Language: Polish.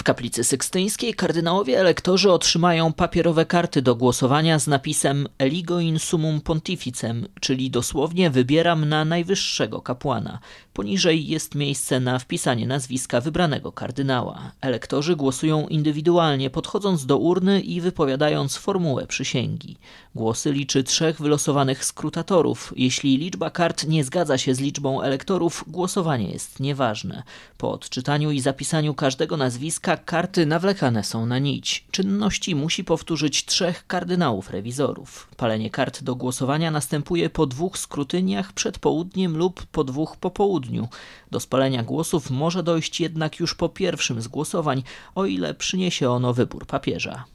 Kaplicy Sykstyńskiej kardynałowie elektorzy otrzymają papierowe karty do głosowania z napisem Eligo in summum pontificem, czyli dosłownie wybieram na najwyższego kapłana. Poniżej jest miejsce na wpisanie nazwiska wybranego kardynała. Elektorzy głosują indywidualnie, podchodząc do urny i wypowiadając formułę przysięgi. Głosy liczy 3 wylosowanych skrutatorów. Jeśli liczba kart nie zgadza się z liczbą elektorów, głosowanie jest nieważne. Po odczytaniu i zapisaniu każdego nazwiska karty nawlekane są na nić. Czynności musi powtórzyć 3 kardynałów rewizorów. Palenie kart do głosowania następuje po 2 skrutyniach przed południem lub po 2 po południu. Do spalenia głosów może dojść jednak już po pierwszym z głosowań, o ile przyniesie ono wybór papieża.